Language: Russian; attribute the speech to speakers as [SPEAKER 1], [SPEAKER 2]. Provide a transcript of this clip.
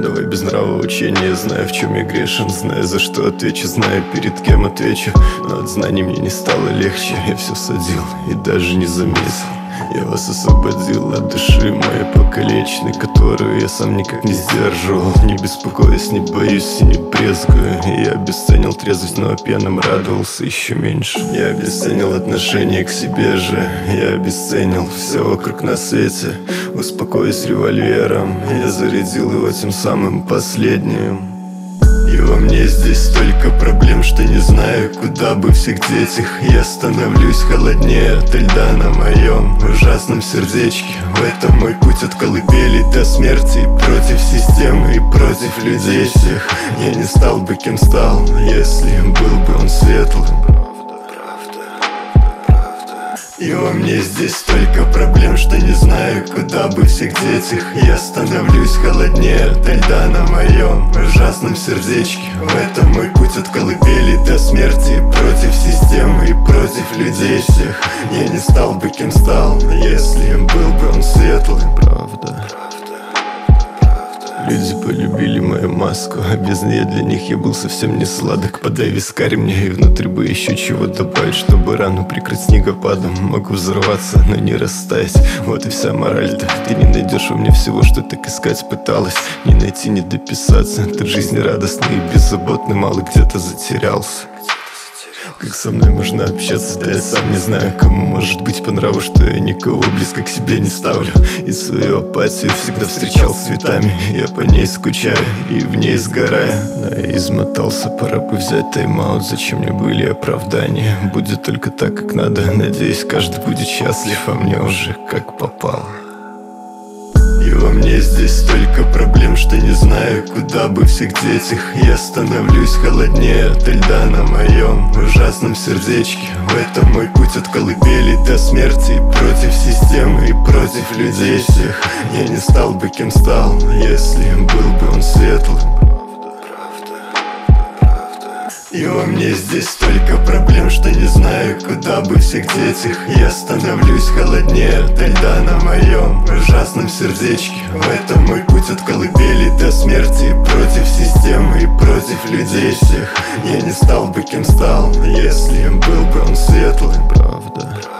[SPEAKER 1] Давай без нравоучения. Знаю, в чем я грешен, знаю, за что отвечу, знаю, перед кем отвечу. Но от знаний мне не стало легче. Я все садил и даже не заметил. Я вас освободил от души моей покалеченной, которую я сам никак не сдерживал. Не беспокоюсь, не боюсь и не брезгую. Я обесценил трезвость, но пьяным радовался еще меньше. Я обесценил отношение к себе же. Я обесценил все вокруг на свете. Успокоюсь револьвером, я зарядил его тем самым последним. И во мне здесь столько проблем, что не знаю, куда бы всех деть их. Я становлюсь холоднее от льда на моем ужасном сердечке. В этом мой путь от колыбели до смерти. Против системы и против людей всех. Я не стал бы кем стал, если был бы он светлым. И во мне здесь столько проблем, что не знаю, куда бы всех деть их. Я становлюсь холоднее от льда на моем ужасном сердечке. В этом мой путь от колыбели до смерти. Против системы и против людей всех. Я не стал бы кем стал, если был бы он светлым. Правда. Люди полюбили мою маску, а без нее для них я был совсем не сладок. Подай вискарь мне, и внутри бы еще чего добавить, чтобы рану прикрыть снегопадом. Могу взорваться, но не растаять. Вот и вся мораль-то. Ты не найдешь во мне всего, что так искать пыталась. Не найти, не дописаться. Ты жизнерадостный и беззаботный, мало где-то затерялся. Как со мной можно общаться, да я сам не знаю, кому может быть по нраву, что я никого близко к себе не ставлю. И свою апатию всегда встречал с цветами. Я по ней скучаю и в ней сгораю. Но я измотался, пора бы взять тайм-аут. Зачем мне были оправдания? Будет только так, как надо. Надеюсь, каждый будет счастлив, а мне уже как попало. И во мне здесь столько проблем, что не знаю, куда бы всех деть их. Я становлюсь холоднее от льда на моем ужасном сердечке. В этом мой путь от колыбели до смерти. Против системы и против людей всех. Я не стал бы кем стал, если был бы он светлым. И во мне здесь столько проблем, что не знаю, куда бы всех деть их. Я становлюсь холоднее от льда на моем ужасном сердечке. В этом мой путь от колыбели до смерти. Против системы и против людей всех. Я не стал бы кем стал, если был бы он светлым. Правда.